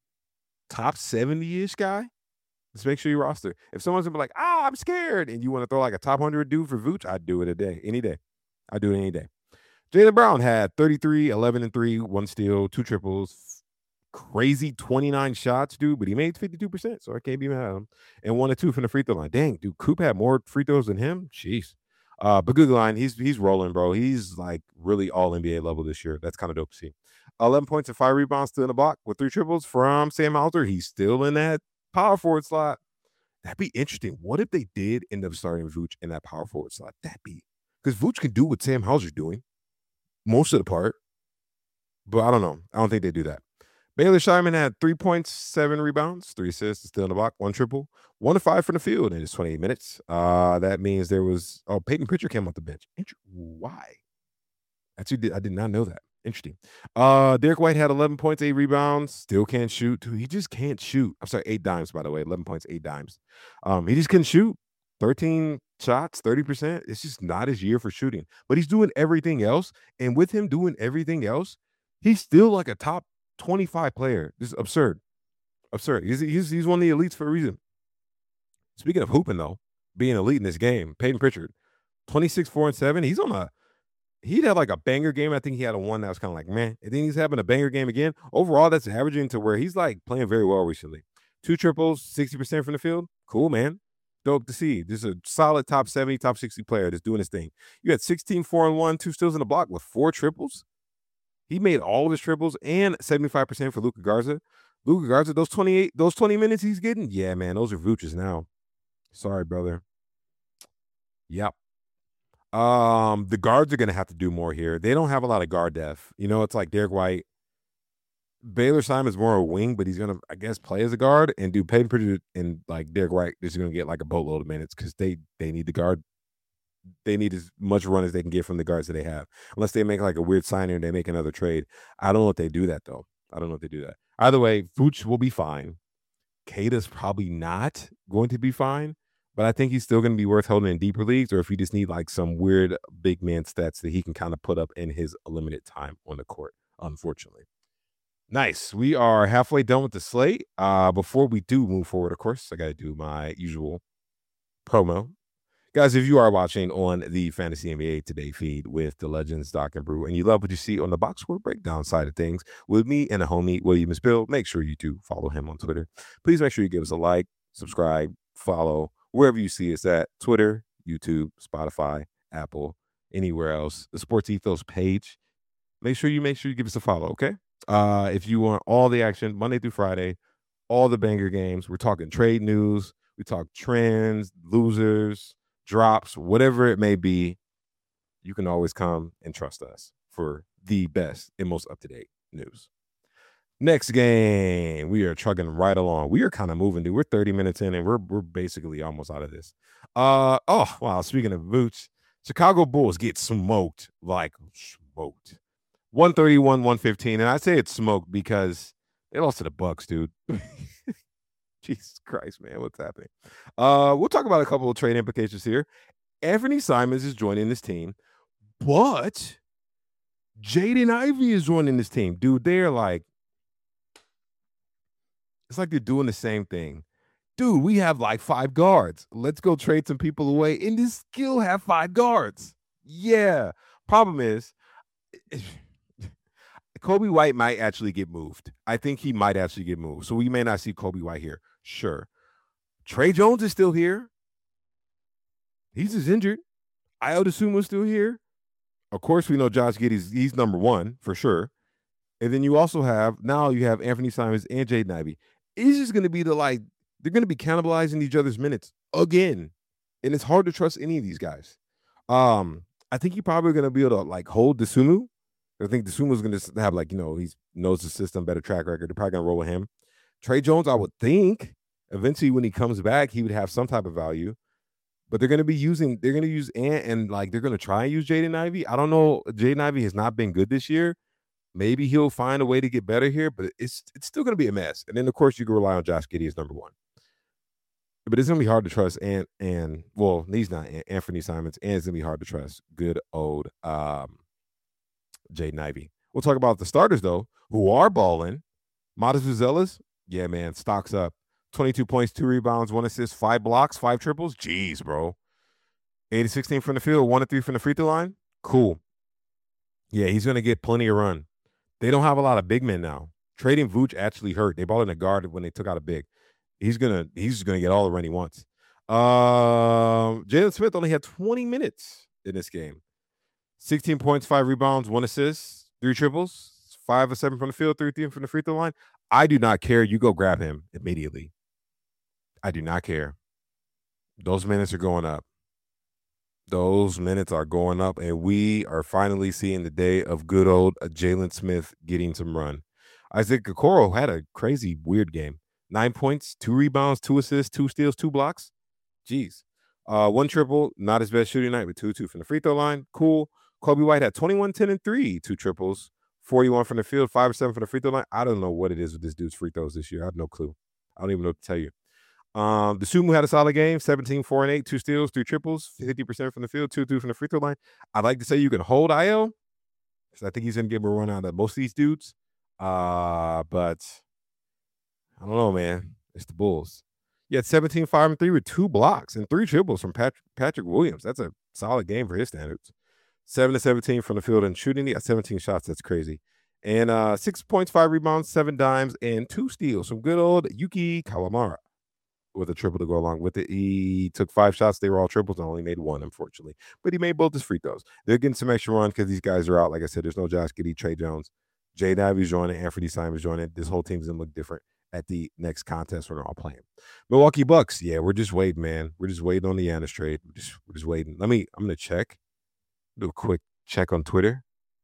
top seventy-ish guy. Let's make sure you roster. If someone's going to be like, ah, I'm scared, and you want to throw like a top one hundred dude for Vooch, I'd do it a day, any day. I'd do it any day. Jaylen Brown had thirty-three, eleven, and three, one steal, two triples, crazy twenty-nine shots, dude, but he made fifty-two percent, so I can't be mad at him. And one or two from the free throw line. Dang, dude, Coop had more free throws than him? Jeez. Uh, but good line, he's he's rolling, bro. He's like really all N B A level this year. That's kind of dope to see. eleven points and five rebounds, still in the block with three triples from Sam Hauser. He's still in that power forward slot. That'd be interesting. What if they did end up starting Vooch in that power forward slot? That'd be, because Vooch can do what Sam Hauser's doing most of the part, but I don't know. I don't think they do that. Baylor Scheinman had three points, seven rebounds, three assists, still in the block, one triple, one to five from the field in his twenty-eight minutes. Uh, that means there was, oh, Peyton Pritchard came off the bench. Inter- Why? Actually, I did not know that. Interesting. Uh, Derek White had eleven points, eight rebounds, still can't shoot. He just can't shoot. I'm sorry, eight dimes, by the way, eleven points, eight dimes. Um, he just couldn't shoot. thirteen shots, thirty percent. It's just not his year for shooting, but he's doing everything else. And with him doing everything else, he's still like a top twenty-five player. This is absurd. Absurd. He's, he's, he's one of the elites for a reason. Speaking of hooping, though, being elite in this game, Peyton Pritchard, twenty-six, four, and seven. He's on a, he'd have like a banger game. I think he had a one that was kind of like, man. And then he's having a banger game again. Overall, that's averaging to where he's like playing very well recently. Two triples, sixty percent from the field. Cool, man. Dope to see. This is a solid top seventy, top sixty player that's doing his thing. You had sixteen, four, and one, two steals in the block with four triples. He made all of his triples and seventy-five percent for Luka Garza. Luka Garza, those twenty-eight, those twenty minutes he's getting, yeah, man, those are Vooch's now. Sorry, brother. Yep. Um, the guards are gonna have to do more here. They don't have a lot of guard depth. You know, it's like Derek White. Baylor Simon's more a wing, but he's gonna, I guess, play as a guard. And do Peyton Pritchard and like Derek White is gonna get like a boatload of minutes because they they need the guard. They need as much run as they can get from the guards that they have. Unless they make like a weird signing or they make another trade. I don't know if they do that though. I don't know if they do that. Either way, Vooch will be fine. Kata's probably not going to be fine, but I think he's still going to be worth holding in deeper leagues, or if you just need like some weird big man stats that he can kind of put up in his limited time on the court, unfortunately. Nice. We are halfway done with the slate. Uh, before we do move forward, of course, I got to do my usual promo. Guys, if you are watching on the Fantasy N B A Today feed with the Legends, Doc and Brew, and you love what you see on the box score breakdown side of things with me and a homie, William Bill, make sure you do follow him on Twitter. Please make sure you give us a like, subscribe, follow, wherever you see us at, Twitter, YouTube, Spotify, Apple, anywhere else. The Sports Ethos page. Make sure you make sure you give us a follow, okay? Uh, if you want all the action, Monday through Friday, all the banger games, we're talking trade news, we talk trends, losers, drops, whatever it may be, you can always come and trust us for the best and most up-to-date news. Next game, we are chugging right along. We are kind of moving, dude. We're thirty minutes in, and we're we're basically almost out of this. Uh oh, wow. Speaking of Vooch, Chicago Bulls get smoked, like smoked. one thirty-one, one fifteen, and I say it's smoked because they lost to the Bucks, dude. Jesus Christ, man, what's happening? Uh, we'll talk about a couple of trade implications here. Anthony Simons is joining this team, but Jaden Ivey is joining this team. Dude, they're like, it's like they're doing the same thing. Dude, we have like five guards. Let's go trade some people away and just still have five guards. Yeah. Problem is, Coby White might actually get moved. I think he might actually get moved. So we may not see Coby White here. Sure. Tre Jones is still here. He's just injured. Ayo Dosunmu's still here. Of course, we know Josh Giddey's he's number one for sure. And then you also have, now you have Anthony Simons and Jaden Ivey. It's just going to be the like, they're going to be cannibalizing each other's minutes again. And it's hard to trust any of these guys. Um, I think you're probably going to be able to like hold Dosunmu. I think Dosunmu's going to have like, you know, he knows the system, better track record. They're probably going to roll with him. Tre Jones, I would think eventually when he comes back, he would have some type of value. But they're going to be using, they're going to use Ant and like they're going to try and use Jaden Ivey. I don't know. Jaden Ivey has not been good this year. Maybe he'll find a way to get better here, but it's it's still going to be a mess. And then, of course, you can rely on Josh Giddey as number one. But it's going to be hard to trust. And, and well, he's not Anthony Simons, and it's going to be hard to trust good old um, Jaden Ivey. We'll talk about the starters, though, who are balling. Modest Buzelis, yeah, man, stocks up. twenty-two points, two rebounds, one assist, five blocks, five triples. Jeez, bro. eight of sixteen from the field, one of three from the free throw line. Cool. Yeah, he's going to get plenty of run. They don't have a lot of big men now. Trading Vooch actually hurt. They bought in a guard when they took out a big. He's gonna he's gonna get all the run he wants. Um, Jalen Smith only had twenty minutes in this game. sixteen points, five rebounds, one assist, three triples, five or seven from the field, three, three from the free throw line. I do not care. You go grab him immediately. I do not care. Those minutes are going up. Those minutes are going up, and we are finally seeing the day of good old Jalen Smith getting some run. Isaac Okoro had a crazy, weird game. Nine points, two rebounds, two assists, two steals, two blocks. Jeez. Uh, one triple, not his best shooting night, with two two from the free throw line. Cool. Coby White had twenty-one, ten, and three, two triples, forty-one from the field, five or seven from the free throw line. I don't know what it is with this dude's free throws this year. I have no clue. I don't even know what to tell you. Um, Dosunmu had a solid game, seventeen, four, and eight, two steals, three triples, fifty percent from the field, two two from the free throw line. I'd like to say you can hold Ayo, because I think he's going to get a run out of most of these dudes. Uh, but I don't know, man. It's the Bulls. You had seventeen, five, and three with two blocks and three triples from Patrick, Patrick Williams. That's a solid game for his standards. seven to seventeen from the field and shooting. He got seventeen shots. That's crazy. And uh, six points, five rebounds, seven dimes, and two steals from good old Yuki Kawamura with a triple to go along with it. He took five shots. They were all triples and only made one, unfortunately. But he made both his free throws. They're getting some extra run because these guys are out. Like I said, there's no Josh Giddey, Tre Jones. Jaden Ivey's joining, Anthony Simons joining. This whole team's going to look different. at the next contest when they're all playing. Milwaukee Bucks, yeah, we're just waiting, man. We're just waiting on the Giannis trade. We're just, we're just waiting. Let me, I'm going to check. Do a quick check on Twitter.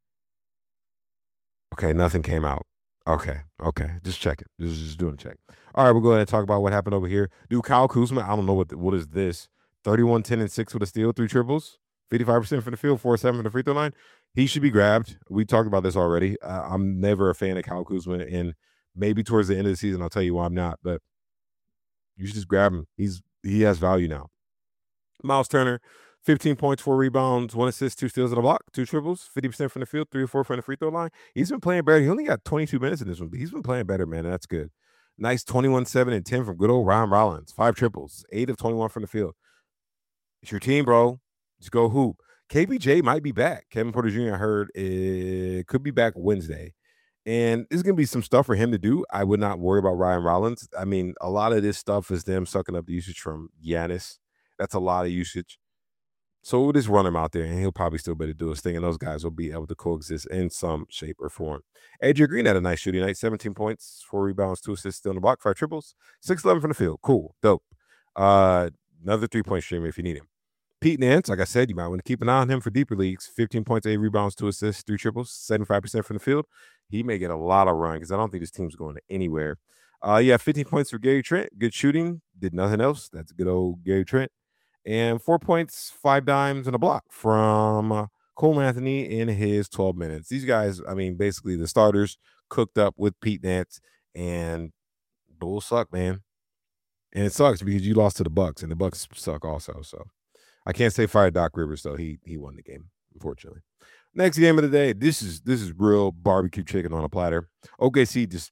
Okay, nothing came out. Okay, okay, just check it. Just, just doing a check. All right, we'll go ahead and talk about what happened over here. Dude, Kyle Kuzma, I don't know what the, what is this. thirty-one, ten, and six with a steal, three triples, fifty-five percent from the field, four seven from the free throw line. He should be grabbed. We talked about this already. Uh, I'm never a fan of Kyle Kuzma, and maybe towards the end of the season, I'll tell you why I'm not, but you should just grab him. He's He has value now. Miles Turner, fifteen points, four rebounds, one assist, two steals, and a block, two triples, fifty percent from the field, three or four from the free throw line. He's been playing better. He only got twenty-two minutes in this one, but he's been playing better, man. And that's good. Nice twenty-one, seven, and ten from good old Ryan Rollins. Five triples, eight of twenty-one from the field. It's your team, bro. Just go hoop. K B J might be back. Kevin Porter Junior, I heard, it could be back Wednesday. And there's going to be some stuff for him to do. I would not worry about Ryan Rollins. I mean, a lot of this stuff is them sucking up the usage from Giannis. That's a lot of usage. So we'll just run him out there, and he'll probably still be able to do his thing, and those guys will be able to coexist in some shape or form. Adrian Green had a nice shooting night, seventeen points, four rebounds, two assists, still in the block, five triples, six eleven from the field. Cool, dope. Uh, another three-point streamer if you need him. Pete Nance, like I said, you might want to keep an eye on him for deeper leagues. fifteen points, eight rebounds, two assists, three triples, seventy-five percent from the field. He may get a lot of run because I don't think this team's going anywhere. Uh, yeah, fifteen points for Gary Trent. Good shooting. Did nothing else. That's good old Gary Trent. And four points, five dimes, and a block from uh, Cole Anthony in his twelve minutes. These guys, I mean, basically the starters cooked up with Pete Nance, and Bulls suck, man. And it sucks because you lost to the Bucks, and the Bucks suck also. So I can't say fire Doc Rivers, though. He he won the game, unfortunately. Next game of the day. This is this is real barbecue chicken on a platter. O K C just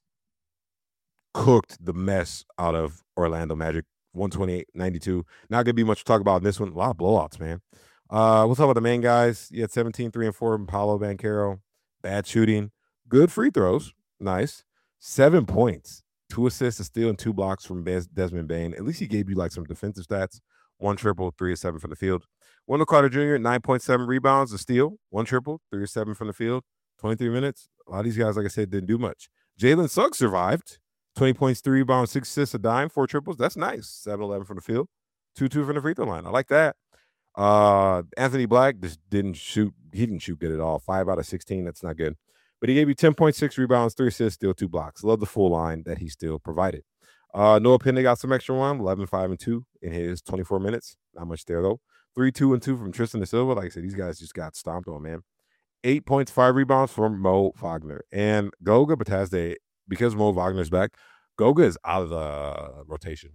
cooked the mess out of Orlando Magic. one twenty-eight ninety-two. Not going to be much to talk about in this one. A lot of blowouts, man. Uh, we'll talk about the main guys. You had seventeen, three, and four from Paolo Banchero. Bad shooting. Good free throws. Nice. Seven points. Two assists, a steal, and two blocks from Desmond Bane. At least he gave you like some defensive stats. One triple, three or seven from the field. Wendell Carter Junior, nine point seven rebounds, a steal. One triple, three or seven from the field. twenty-three minutes. A lot of these guys, like I said, didn't do much. Jalen Suggs survived. twenty points, three rebounds, six assists, a dime, four triples. That's nice. seven eleven from the field. two two from the free throw line. I like that. Uh, Anthony Black just didn't shoot. He didn't shoot good at all. five out of sixteen. That's not good. But he gave you ten point six rebounds, three assists, still two blocks. Love the full line that he still provided. Uh, Noah Penny got some extra one. eleven, five, and two in his twenty-four minutes. Not much there, though. three, two, and two from Tristan Da Silva. Like I said, these guys just got stomped on, man. Eight points, five rebounds from Mo Wagner. And Goga Batazde, because Mo Wagner's back, Goga is out of the rotation.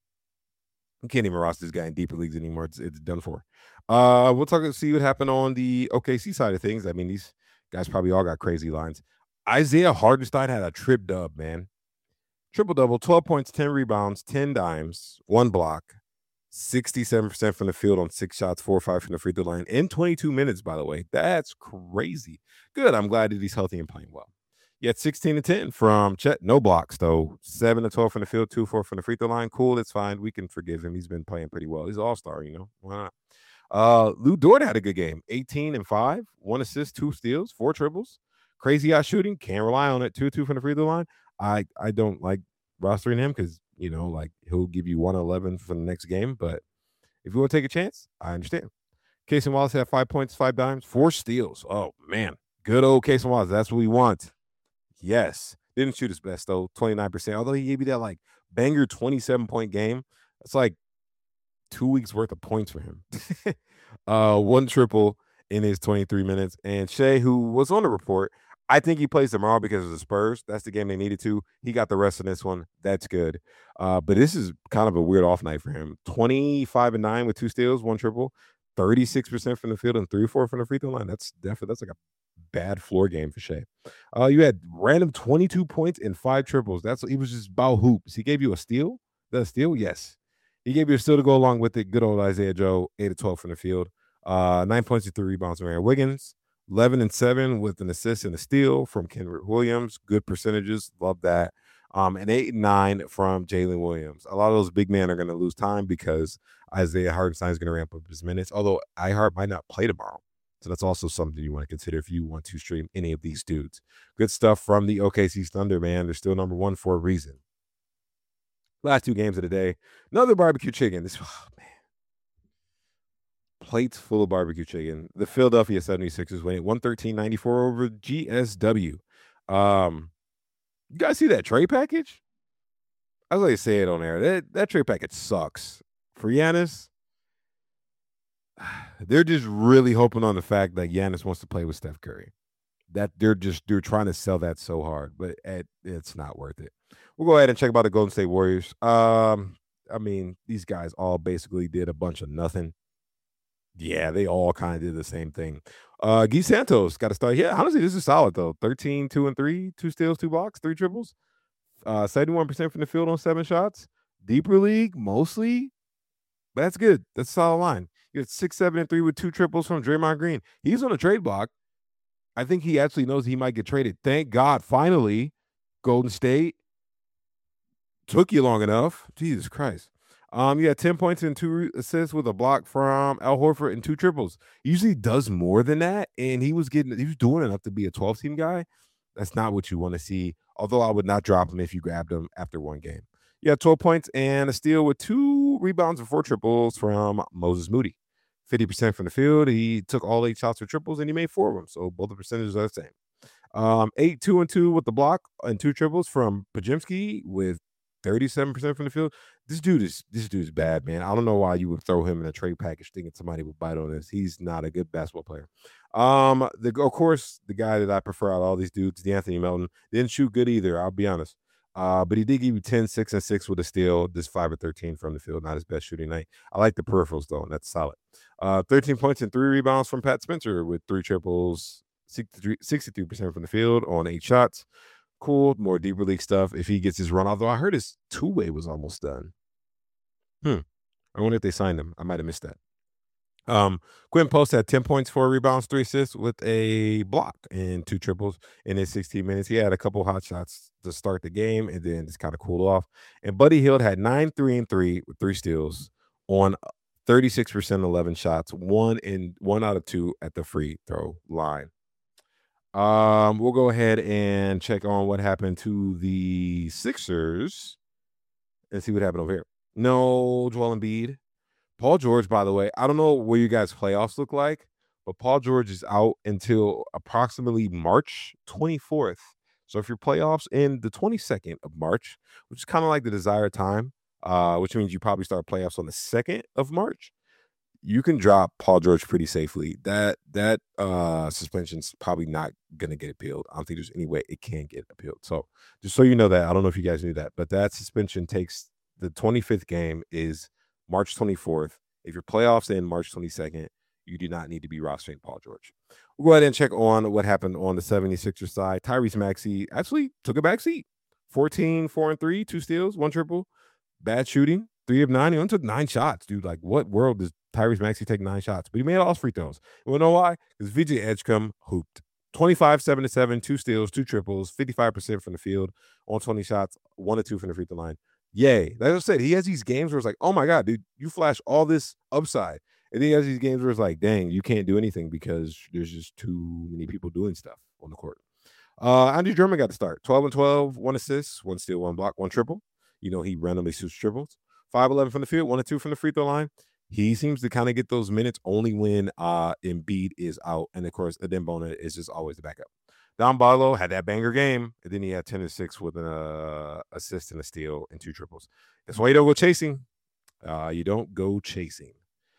You can't even roster this guy in deeper leagues anymore. It's, it's done for. Uh, we'll talk and see what happened on the O K C side of things. I mean, these guys probably all got crazy lines. Isaiah Hartenstein had a trip dub, man. Triple-double, twelve points, ten rebounds, ten dimes, one block, sixty-seven percent from the field on six shots, four or five from the free throw line in twenty-two minutes, by the way. That's crazy. Good. I'm glad that he's healthy and playing well. You had sixteen to ten from Chet. No blocks, though. seven to twelve from the field, two four from the free throw line. Cool. It's fine. We can forgive him. He's been playing pretty well. He's an all-star, you know. Why not? Uh, Lou Dort had a good game. eighteen and five. One assist, two steals, four triples. Crazy out shooting. Can't rely on it. two two from the free throw line. I, I don't like rostering him because, you know, like he'll give you one eleven for the next game. But if you want to take a chance, I understand. Cason Wallace had five points, five dimes, four steals. Oh, man. Good old Cason Wallace. That's what we want. Yes. Didn't shoot his best, though. twenty-nine percent. Although he gave you that, like, banger twenty-seven point game. That's like two weeks worth of points for him. uh, one triple in his twenty-three minutes. And Shea, who was on the report, I think he plays tomorrow because of the Spurs. That's the game they needed to. He got the rest of this one. That's good. Uh, but this is kind of a weird off night for him. twenty-five and nine with two steals, one triple, thirty-six percent from the field, and three four from the free throw line. That's definitely that's like a bad floor game for Shea. Uh, you had random twenty-two points and five triples. That's he was just about hoops. He gave you a steal. That a steal? Yes. He gave you a steal to go along with it. Good old Isaiah Joe, eight to twelve from the field. Uh, nine points and three rebounds from Aaron Wiggins. eleven and seven with an assist and a steal from Kenrich Williams. Good percentages. Love that. Um, and eight and nine from Jalen Williams. A lot of those big men are going to lose time because Isaiah Hartenstein is going to ramp up his minutes, although iHeart might not play tomorrow. So that's also something you want to consider if you want to stream any of these dudes. Good stuff from the O K C Thunder, man. They're still number one for a reason. Last two games of the day. Another barbecue chicken. This, oh, man. Plates full of barbecue chicken. The Philadelphia seventy-sixers win one thirteen ninety-four over G S W. Um, you guys see that trade package? I was like, say it on air. That that trade package sucks. For Giannis, they're just really hoping on the fact that Giannis wants to play with Steph Curry. That they're just they're trying to sell that so hard, but it, it's not worth it. We'll go ahead and check about the Golden State Warriors. Um, I mean, these guys all basically did a bunch of nothing. Yeah, they all kind of did the same thing. Uh, Guy Santos got to start. Yeah, honestly, this is solid though. thirteen, two and three, two steals, two blocks, three triples. Uh, seventy-one percent from the field on seven shots. Deeper league, mostly. But that's good. That's a solid line. You had six, seven, and three with two triples from Draymond Green. He's on a trade block. I think he actually knows he might get traded. Thank God, finally, Golden State took you long enough. Jesus Christ. Um, you had ten points and two assists with a block from Al Horford and two triples. He usually does more than that, and he was getting, he was doing enough to be a twelve-team guy. That's not what you want to see, although I would not drop him if you grabbed him after one game. You had twelve points and a steal with two rebounds and four triples from Moses Moody. fifty percent from the field. He took all eight shots for triples, and he made four of them, so both the percentages are the same. Um, eight, two, and two with the block and two triples from Podziemski with thirty-seven percent from the field. This dude is this dude is bad, man. I don't know why you would throw him in a trade package thinking somebody would bite on this. He's not a good basketball player. Um, the of course, the guy that I prefer out of all these dudes, D'Anthony Melton, didn't shoot good either, I'll be honest. Uh, but he did give you ten, six, and six with a steal. This five or thirteen from the field, not his best shooting night. I like the peripherals, though, and that's solid. Uh, thirteen points and three rebounds from Pat Spencer with three triples, sixty-three percent from the field on eight shots. Cool, more deeper league stuff if he gets his run. Although I heard his two-way was almost done. Hmm. I wonder if they signed him. I might have missed that. Um, Quinn Post had ten points, four rebounds, three assists with a block and two triples in his sixteen minutes. He had a couple hot shots to start the game and then just kind of cooled off. And Buddy Hield had nine, three, and three with three steals on thirty-six percent, eleven shots, one in one out of two at the free throw line. Um, we'll go ahead and check on what happened to the Sixers and see what happened over here. No Joel Embiid. Paul George, by the way, I don't know what you guys' playoffs look like, but Paul George is out until approximately March twenty-fourth. So if your playoffs in the twenty-second of March, which is kind of like the desired time, uh, which means you probably start playoffs on the second of March, you can drop Paul George pretty safely. That that uh, suspension's probably not going to get appealed. I don't think there's any way it can get appealed. So just so you know that, I don't know if you guys knew that, but that suspension takes the twenty-fifth game is March twenty-fourth. If your playoffs end March twenty-second, you do not need to be rostering Paul George. We'll go ahead and check on what happened on the seventy-sixers side. Tyrese Maxey actually took a back seat. fourteen, four, and three, two steals, one triple. Bad shooting, three of nine. He only took nine shots, dude. Like, what world does Tyrese Maxey take nine shots? But he made all his free throws. You want to know why? Because V J Edgecombe hooped. twenty-five, seven to seven, two steals, two triples, fifty-five percent from the field on twenty shots, one to two from the free throw line. Yay. Like I said, he has these games where it's like, oh my God, dude, you flash all this upside. And then he has these games where it's like, dang, you can't do anything because there's just too many people doing stuff on the court. Uh, Andrew Drummond got to start. twelve and twelve, one assist, one steal, one block, one triple. You know, he randomly shoots triples. five eleven from the field, one and two from the free throw line. He seems to kind of get those minutes only when uh, Embiid is out. And, of course, Adembona is just always the backup. Don Barlow had that banger game, and then he had ten and six with an uh, assist and a steal and two triples. That's why you don't go chasing. Uh, you don't go chasing.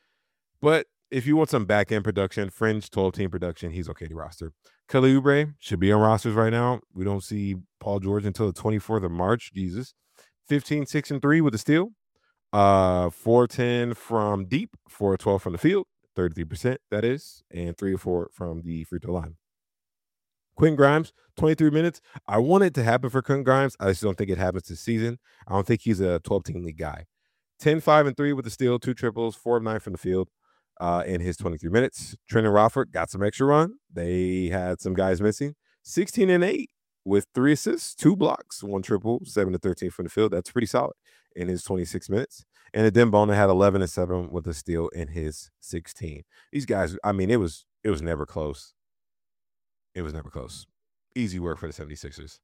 But if you want some back-end production, fringe twelve-team production, he's okay to roster. Kelly Oubre should be on rosters right now. We don't see Paul George until the twenty-fourth of March. Jesus. fifteen, six, and three with a steal. Uh, four ten from deep, four twelve from the field, thirty-three percent, that is, and three or four from the free throw line. Quentin Grimes, twenty-three minutes. I want it to happen for Quentin Grimes. I just don't think it happens this season. I don't think he's a twelve-team league guy. ten, five, and three with the steal, two triples, four of nine from the field uh, in his twenty-three minutes. Trent and Rothford got some extra run. They had some guys missing. sixteen and eight with three assists, two blocks, one triple, seven to thirteen from the field. That's pretty solid in his twenty-six minutes. And Adembona had eleven and seven with a steal in his sixteen. These guys, I mean, it was it was never close. It was never close. Easy work for the seventy-sixers.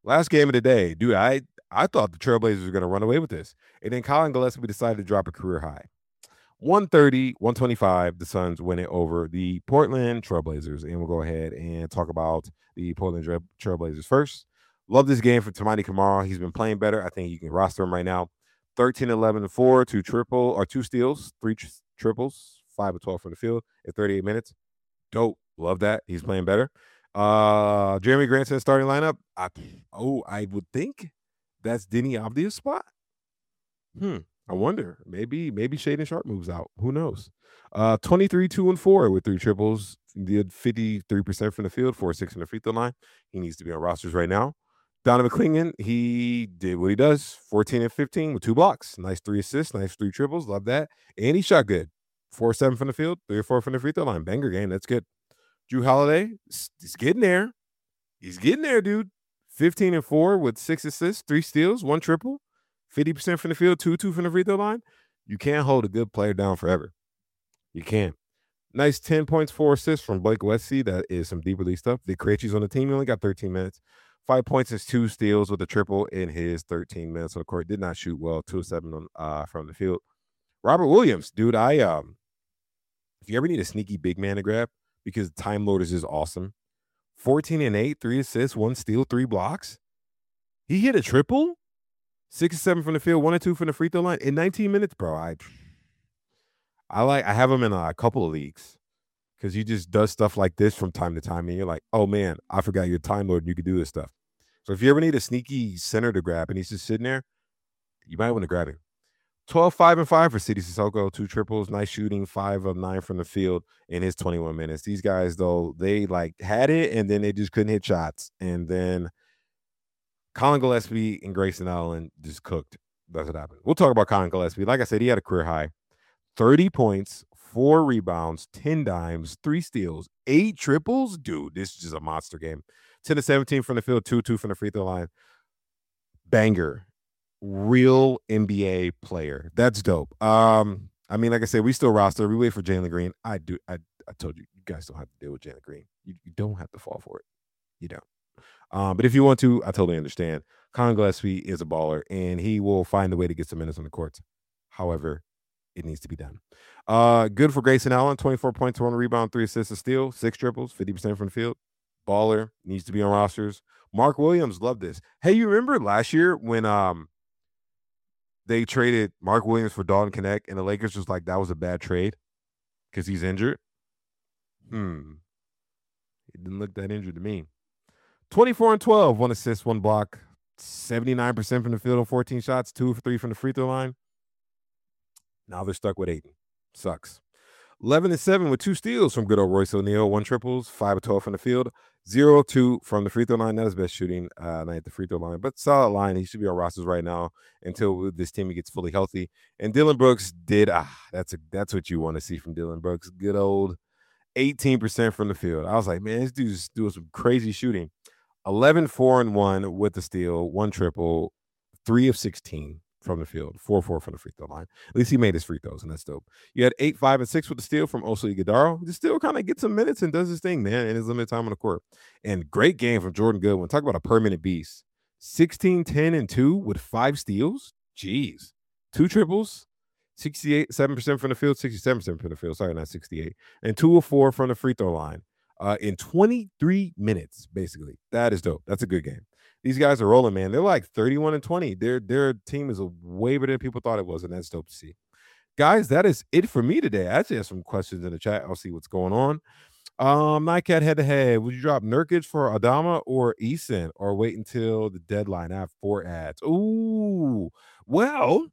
Last game of the day, dude. I I thought the Trailblazers were going to run away with this, and then Colin Gillespie decided to drop a career high. one thirty, one twenty-five, the Suns win it over the Portland Trailblazers. And we'll go ahead and talk about the Portland Trail- Trailblazers first. Love this game for Tamani Kamara. He's been playing better. I think you can roster him right now. thirteen, eleven, four, two triple or two steals, three tr- triples, five of twelve from the field in thirty-eight minutes. Dope. Love that. He's playing better. Uh, Jeremy Grant's starting lineup. I, oh, I would think that's Denny Avdia's spot. Hmm. I wonder. Maybe maybe Shaden Sharp moves out. Who knows? Uh, twenty-three, two, and four with three triples. Did fifty-three percent from the field, four six from the free throw line. He needs to be on rosters right now. Donovan Clingan, he did what he does. fourteen and fifteen with two blocks. Nice three assists, nice three triples. Love that. And he shot good. four seven from the field, three or four from the free throw line. Banger game. That's good. Drew Holiday, he's getting there. He's getting there, dude. fifteen and four with six assists, three steals, one triple. fifty percent from the field, two two from the free throw line. You can't hold a good player down forever. You can't. Nice ten points, four assists from Blake Westsy. That is some deep release stuff. The Krejci's on the team. He only got thirteen minutes. Five points and two steals with a triple in his thirteen minutes on the court. Did not shoot well. two of seven on, uh, from the field. Robert Williams, dude, I um, if you ever need a sneaky big man to grab, because Time Lord is just awesome. fourteen and eight, three assists, one steal, three blocks. He hit a triple. Six or seven from the field, one or two from the free throw line in nineteen minutes, bro. I, I like. I have him in a couple of leagues because he just does stuff like this from time to time, and you're like, oh man, I forgot you're Time Lord and you can do this stuff. So if you ever need a sneaky center to grab and he's just sitting there, you might want to grab him. twelve, five, and five for Sidy Cissoko, two triples, nice shooting, five of nine from the field in his twenty-one minutes. These guys, though, they like had it and then they just couldn't hit shots, and then Colin Gillespie and Grayson Allen just cooked. That's what happened. We'll talk about Colin Gillespie. Like I said, he had a career high. thirty points, four rebounds, ten dimes, three steals, eight triples. Dude, this is just a monster game. ten to seventeen from the field, two two from the free throw line. Banger. Real N B A player. That's dope. Um, I mean, like I said, we still roster. We wait for Jalen Green. I do. I, I told you, you guys don't have to deal with Jalen Green. You, you don't have to fall for it. You don't. Um, but if you want to, I totally understand. Colin Gillespie is a baller, and he will find a way to get some minutes on the courts. However, it needs to be done. Uh, good for Grayson Allen, twenty-four points, one rebound, three assists, a steal, six triples, fifty percent from the field. Baller, needs to be on rosters. Mark Williams, love this. Hey, you remember last year when um they traded Mark Williams for Dalton Knecht, and the Lakers was like, that was a bad trade because he's injured? Hmm. He didn't look that injured to me. twenty-four and twelve, one assist, one block, seventy-nine percent from the field on fourteen shots, two for three from the free throw line. Now they're stuck with Ayton. Sucks. eleven and seven with two steals from good old Royce O'Neal, one triples, five of twelve from the field, zero two from the free throw line. Not his best shooting uh, night at the free throw line, but solid line. He should be on rosters right now until this team gets fully healthy. And Dillon Brooks did, ah, that's a that's what you want to see from Dillon Brooks. Good old eighteen percent from the field. I was like, man, this dude's doing some crazy shooting. eleven, four, and one with the steal, one triple, three of sixteen from the field, four four from the free throw line. At least he made his free throws, and that's dope. You had eight, five, and six with the steal from Oso Ighodaro. Just still kind of gets some minutes and does his thing, man, in his limited time on the court. And great game from Jordan Goodwin. Talk about a permanent beast. sixteen, ten, and two with five steals. Jeez. Two triples, sixty-eight, seven percent from the field, sixty-seven percent from the field. Sorry, not sixty-eight. And two of four from the free throw line. Uh, in twenty-three minutes, basically. That is dope. That's a good game. These guys are rolling, man. They're like thirty-one and twenty. Their their team is a way better than people thought it was, and that's dope to see. Guys, that is it for me today. I actually have some questions in the chat. I'll see what's going on. Um, Nightcat head to head. Would you drop Nurkic for Adama or Eason, or wait until the deadline? I have four ads. Ooh, well,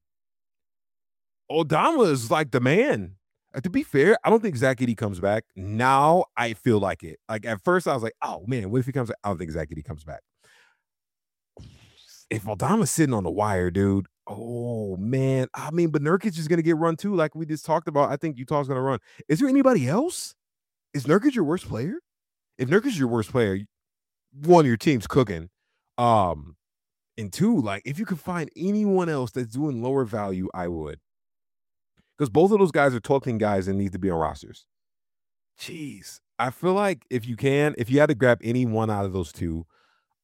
Adama is like the man. Uh, to be fair, I don't think Zach Edey comes back. Now I feel like it. Like at first I was like, oh man, what if he comes back? I don't think Zach Edey comes back. If Aldama's sitting on the wire, dude, oh man. I mean, but Nurkic is gonna get run too, like we just talked about. I think Utah's gonna run. Is there anybody else? Is Nurkic your worst player? If Nurkic is your worst player, one, your team's cooking. Um, and two, like if you could find anyone else that's doing lower value, I would. Because both of those guys are twelve-team guys and need to be on rosters. Jeez. I feel like if you can, if you had to grab any one out of those two,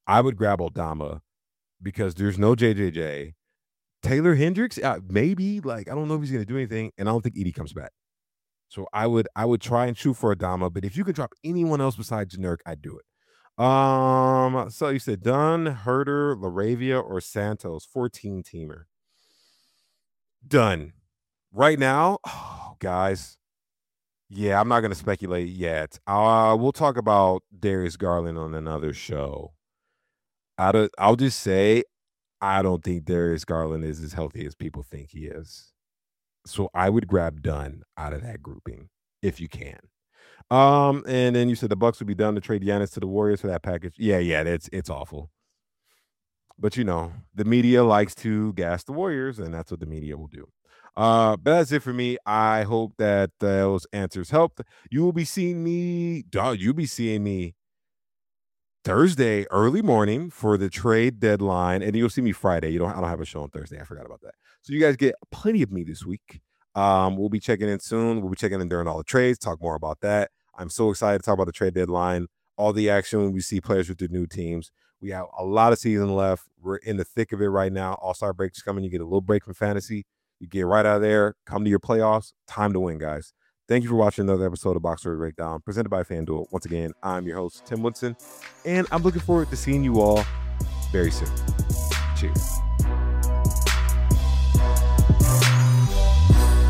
I would grab Aldama because there's no J J J. Taylor Hendricks, uh, maybe. Like, I don't know if he's going to do anything, and I don't think Edey comes back. So I would I would try and shoot for Adama, but if you could drop anyone else besides Nurk, I'd do it. Um, so you said Dunn, Herter, Laravia, or Santos, fourteen-teamer. Done. Right now, oh, guys, yeah, I'm not going to speculate yet. Uh, we'll talk about Darius Garland on another show. I'll, I'll just say I don't think Darius Garland is as healthy as people think he is. So I would grab Dunn out of that grouping if you can. Um, and then you said the Bucks would be done to trade Giannis to the Warriors for that package. Yeah, yeah, it's it's awful. But you know, the media likes to gas the Warriors, and that's what the media will do. Uh, but that's it for me. I hope that those answers helped. You will be seeing me, dog, you'll be seeing me Thursday early morning for the trade deadline, and you'll see me Friday. You don't, I don't have a show on Thursday. I forgot about that. So you guys get plenty of me this week. Um, we'll be checking in soon. We'll be checking in during all the trades. Talk more about that. I'm so excited to talk about the trade deadline, all the action when we see players with their new teams. We have a lot of season left. We're in the thick of it right now. All-Star break's coming. You get a little break from fantasy. You get right out of there. Come to your playoffs. Time to win, guys. Thank you for watching another episode of Box Score Breakdown, presented by FanDuel. Once again, I'm your host, Tim Woodson, and I'm looking forward to seeing you all very soon. Cheers.